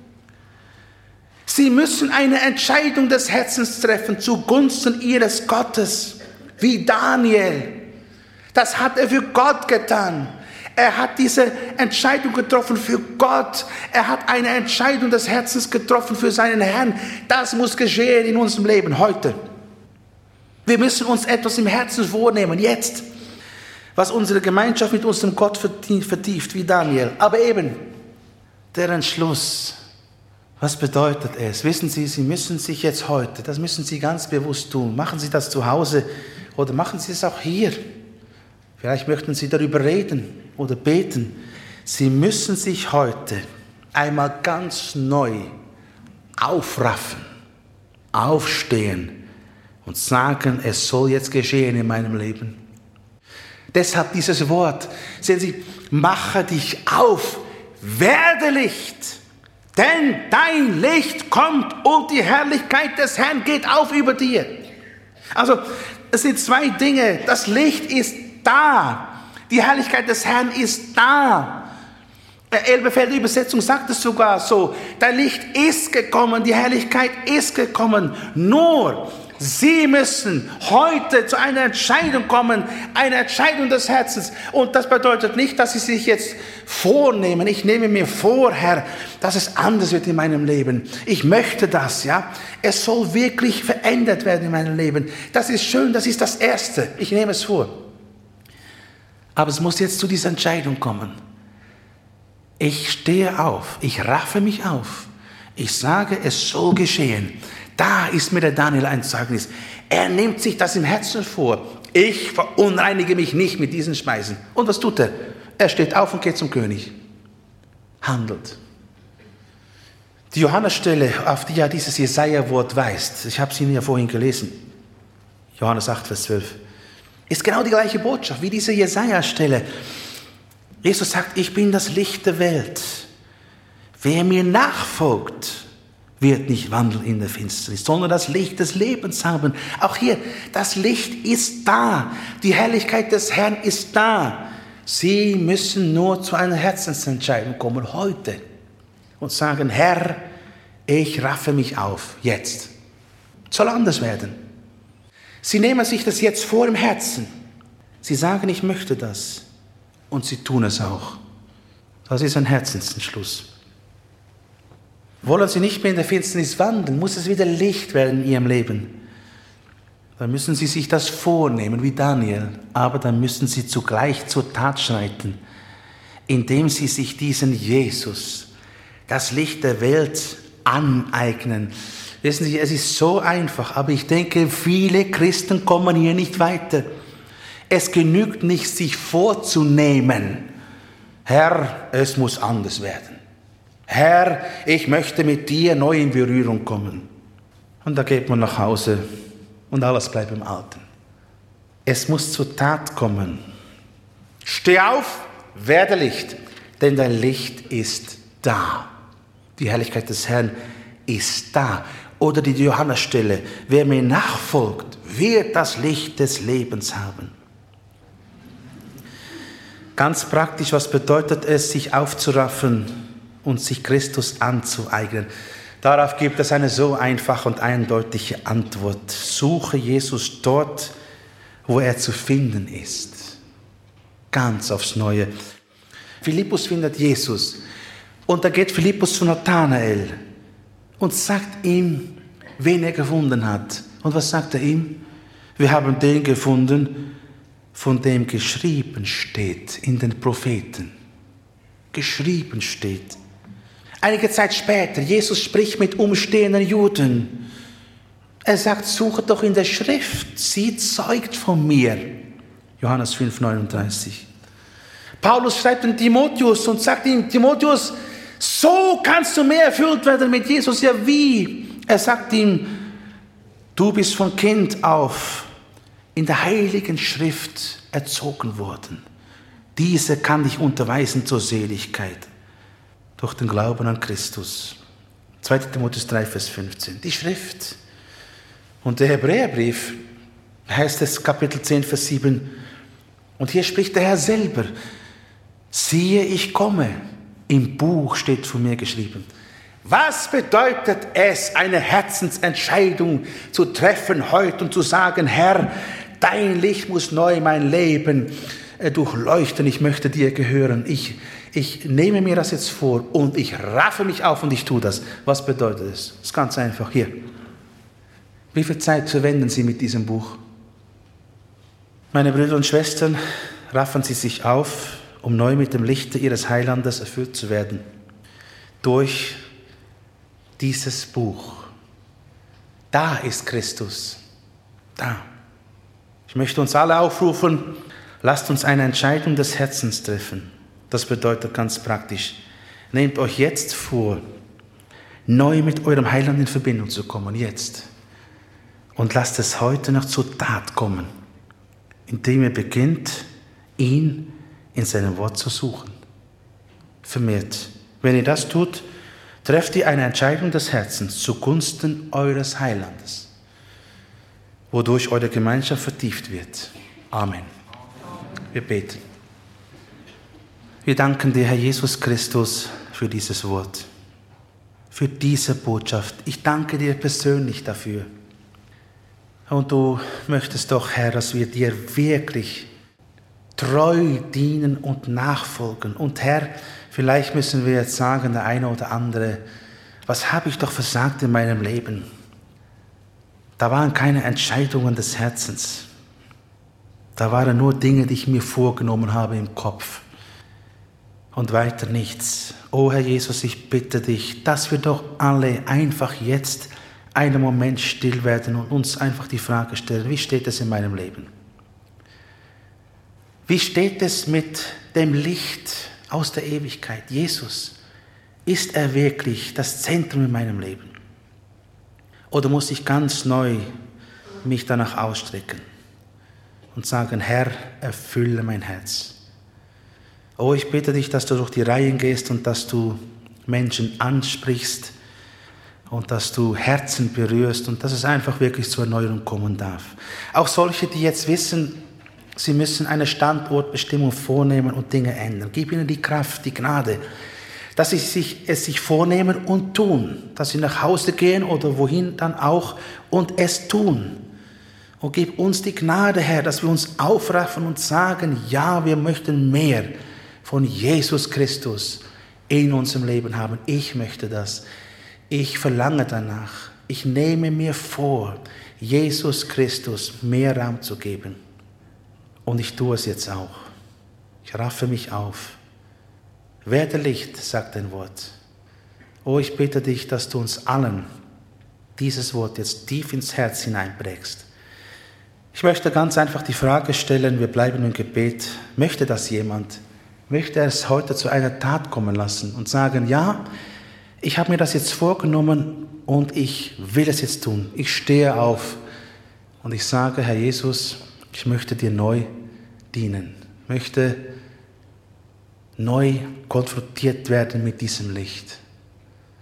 Sie müssen eine Entscheidung des Herzens treffen zugunsten Ihres Gottes, wie Daniel. Das hat er für Gott getan. Er hat diese Entscheidung getroffen für Gott. Er hat eine Entscheidung des Herzens getroffen für seinen Herrn. Das muss geschehen in unserem Leben heute. Wir müssen uns etwas im Herzen vornehmen, jetzt, was unsere Gemeinschaft mit unserem Gott vertieft, wie Daniel. Aber eben, der Entschluss, was bedeutet es? Wissen Sie, Sie müssen sich jetzt heute, das müssen Sie ganz bewusst tun. Machen Sie das zu Hause oder machen Sie es auch hier. Vielleicht möchten Sie darüber reden oder beten. Sie müssen sich heute einmal ganz neu aufraffen, aufstehen und sagen, es soll jetzt geschehen in meinem Leben. Deshalb dieses Wort, sehen Sie, mache dich auf, werde Licht, denn dein Licht kommt und die Herrlichkeit des Herrn geht auf über dir. Also, es sind zwei Dinge, das Licht ist da. Die Herrlichkeit des Herrn ist da. Elberfelder Übersetzung sagt es sogar so. Dein Licht ist gekommen, die Herrlichkeit ist gekommen. Nur, Sie müssen heute zu einer Entscheidung kommen, eine Entscheidung des Herzens. Und das bedeutet nicht, dass Sie sich jetzt vornehmen. Ich nehme mir vor, Herr, dass es anders wird in meinem Leben. Ich möchte das, ja. Es soll wirklich verändert werden in meinem Leben. Das ist schön, das ist das Erste. Ich nehme es vor. Aber es muss jetzt zu dieser Entscheidung kommen. Ich stehe auf, ich raffe mich auf. Ich sage, es soll geschehen. Da ist mir der Daniel ein Zeugnis. Er nimmt sich das im Herzen vor. Ich verunreinige mich nicht mit diesen Speisen. Und was tut er? Er steht auf und geht zum König. Handelt. Die Johannesstelle, auf die ja dieses Jesaja-Wort weist, ich habe es Ihnen ja vorhin gelesen, Johannes 8, Vers 12, ist genau die gleiche Botschaft wie diese Jesaja-Stelle. Jesus sagt, ich bin das Licht der Welt. Wer mir nachfolgt, wird nicht wandeln in der Finsternis, sondern das Licht des Lebens haben. Auch hier, das Licht ist da. Die Herrlichkeit des Herrn ist da. Sie müssen nur zu einer Herzensentscheidung kommen, heute. Und sagen, Herr, ich raffe mich auf, jetzt. Soll anders werden. Sie nehmen sich das jetzt vor im Herzen. Sie sagen, ich möchte das. Und sie tun es auch. Das ist ein Herzensentschluss. Wollen Sie nicht mehr in der Finsternis wandeln, muss es wieder Licht werden in Ihrem Leben. Dann müssen Sie sich das vornehmen, wie Daniel. Aber dann müssen Sie zugleich zur Tat schreiten, indem Sie sich diesen Jesus, das Licht der Welt, aneignen. Wissen Sie, es ist so einfach, aber ich denke, viele Christen kommen hier nicht weiter. Es genügt nicht, sich vorzunehmen, Herr, es muss anders werden. Herr, ich möchte mit dir neu in Berührung kommen. Und da geht man nach Hause und alles bleibt im Alten. Es muss zur Tat kommen. Steh auf, werde Licht, denn dein Licht ist da. Die Herrlichkeit des Herrn ist da. Oder die Johannesstelle, wer mir nachfolgt, wird das Licht des Lebens haben. Ganz praktisch, was bedeutet es, sich aufzuraffen und sich Christus anzueignen? Darauf gibt es eine so einfache und eindeutige Antwort. Suche Jesus dort, wo er zu finden ist. Ganz aufs Neue. Philippus findet Jesus. Und da geht Philippus zu Nathanael und sagt ihm, wen er gefunden hat. Und was sagt er ihm? Wir haben den gefunden, von dem geschrieben steht in den Propheten. Geschrieben steht. Einige Zeit später, Jesus spricht mit umstehenden Juden. Er sagt, suche doch in der Schrift, sie zeugt von mir. Johannes 5,39. Paulus schreibt an Timotheus und sagt ihm, Timotheus, so kannst du mehr erfüllt werden mit Jesus. Ja, wie? Er sagt ihm, du bist von Kind auf in der Heiligen Schrift erzogen worden. Diese kann dich unterweisen zur Seligkeit durch den Glauben an Christus. 2. Timotheus 3, Vers 15. Die Schrift. Und der Hebräerbrief heißt es, Kapitel 10, Vers 7. Und hier spricht der Herr selber. Siehe, ich komme. Im Buch steht von mir geschrieben. Was bedeutet es, eine Herzensentscheidung zu treffen heute und zu sagen, Herr, dein Licht muss neu mein Leben durchleuchten, ich möchte dir gehören. Ich nehme mir das jetzt vor und ich raffe mich auf und ich tue das. Was bedeutet es? Das ist ganz einfach. Hier. Wie viel Zeit verwenden Sie mit diesem Buch? Meine Brüder und Schwestern, raffen Sie sich auf, um neu mit dem Lichte Ihres Heilandes erfüllt zu werden. Durch dieses Buch. Da ist Christus. Da. Ich möchte uns alle aufrufen, lasst uns eine Entscheidung des Herzens treffen. Das bedeutet ganz praktisch, nehmt euch jetzt vor, neu mit eurem Heiland in Verbindung zu kommen, jetzt. Und lasst es heute noch zur Tat kommen, indem ihr beginnt, ihn in seinem Wort zu suchen. Vermehrt. Wenn ihr das tut, trefft ihr eine Entscheidung des Herzens zugunsten eures Heilandes, wodurch eure Gemeinschaft vertieft wird. Amen. Wir beten. Wir danken dir, Herr Jesus Christus, für dieses Wort, für diese Botschaft. Ich danke dir persönlich dafür. Und du möchtest doch, Herr, dass wir dir wirklich treu dienen und nachfolgen. Und Herr, vielleicht müssen wir jetzt sagen, der eine oder andere, was habe ich doch versagt in meinem Leben? Da waren keine Entscheidungen des Herzens. Da waren nur Dinge, die ich mir vorgenommen habe im Kopf. Und weiter nichts. Oh Herr Jesus, ich bitte dich, dass wir doch alle einfach jetzt einen Moment still werden und uns einfach die Frage stellen, wie steht es in meinem Leben? Wie steht es mit dem Licht aus der Ewigkeit? Jesus, ist er wirklich das Zentrum in meinem Leben? Oder muss ich ganz neu mich danach ausstrecken und sagen, Herr, erfülle mein Herz. Oh, ich bitte dich, dass du durch die Reihen gehst und dass du Menschen ansprichst und dass du Herzen berührst und dass es einfach wirklich zur Erneuerung kommen darf. Auch solche, die jetzt wissen, sie müssen eine Standortbestimmung vornehmen und Dinge ändern. Gib ihnen die Kraft, die Gnade, dass sie es sich vornehmen und tun, dass sie nach Hause gehen oder wohin dann auch und es tun. Und gib uns die Gnade, Herr, dass wir uns aufraffen und sagen, ja, wir möchten mehr von Jesus Christus in unserem Leben haben. Ich möchte das. Ich verlange danach. Ich nehme mir vor, Jesus Christus mehr Raum zu geben. Und ich tue es jetzt auch. Ich raffe mich auf. Werde Licht, sagt dein Wort. Oh, ich bitte dich, dass du uns allen dieses Wort jetzt tief ins Herz hineinprägst. Ich möchte ganz einfach die Frage stellen, wir bleiben im Gebet. Möchte das jemand? Möchte er es heute zu einer Tat kommen lassen und sagen, ja, ich habe mir das jetzt vorgenommen und ich will es jetzt tun. Ich stehe auf und ich sage, Herr Jesus, ich möchte dir neu dienen. Ich möchte neu konfrontiert werden mit diesem Licht.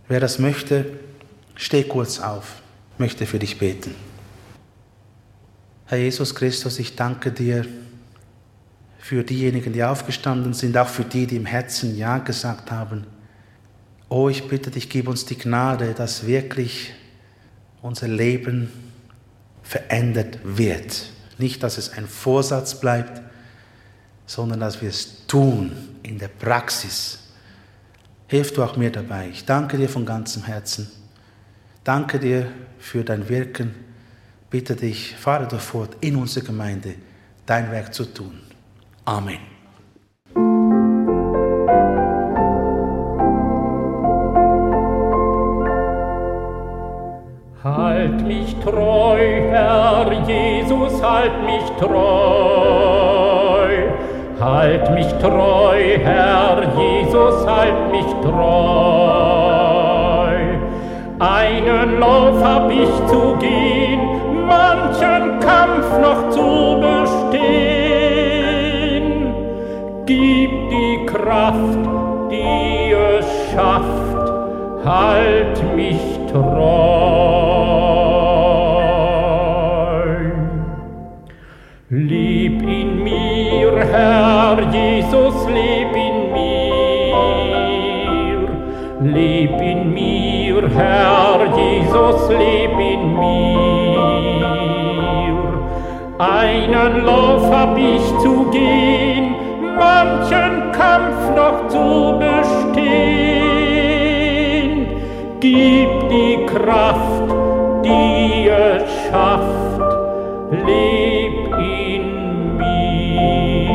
Wer das möchte, steh kurz auf. Ich möchte für dich beten. Herr Jesus Christus, ich danke dir für diejenigen, die aufgestanden sind, auch für die, die im Herzen Ja gesagt haben. Oh, ich bitte dich, gib uns die Gnade, dass wirklich unser Leben verändert wird. Nicht, dass es ein Vorsatz bleibt, sondern dass wir es tun in der Praxis. Hilf du auch mir dabei. Ich danke dir von ganzem Herzen. Danke dir für dein Wirken. Bitte dich, fahre du fort in unsere Gemeinde, dein Werk zu tun. Amen. Halt mich treu, Herr Jesus, halt mich treu. Halt mich treu, Herr Jesus, halt mich treu. Einen Lauf hab ich zu gehen, manchen Kampf noch zu bestehen. Gib die Kraft, die es schafft, halt mich treu. Leb in mir, Herr Jesus, leb in mir. Leb in mir, Herr Jesus, leb in mir. Einen Lauf hab ich zu gehen, manchen Kampf noch zu bestehen. Gib die Kraft, die es schafft, leb in mir.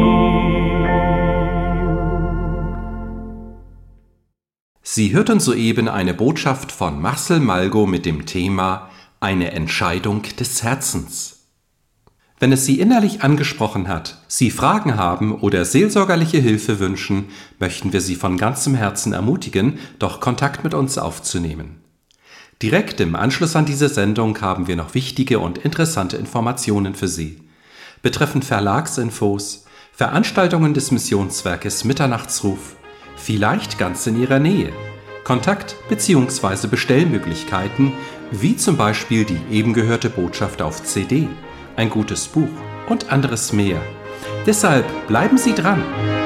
Sie hörten soeben eine Botschaft von Marcel Malgo mit dem Thema Eine Entscheidung des Herzens. Wenn es Sie innerlich angesprochen hat, Sie Fragen haben oder seelsorgerliche Hilfe wünschen, möchten wir Sie von ganzem Herzen ermutigen, doch Kontakt mit uns aufzunehmen. Direkt im Anschluss an diese Sendung haben wir noch wichtige und interessante Informationen für Sie. Betreffend Verlagsinfos, Veranstaltungen des Missionswerkes Mitternachtsruf, vielleicht ganz in Ihrer Nähe, Kontakt- bzw. Bestellmöglichkeiten, wie zum Beispiel die eben gehörte Botschaft auf CD, ein gutes Buch und anderes mehr. Deshalb bleiben Sie dran!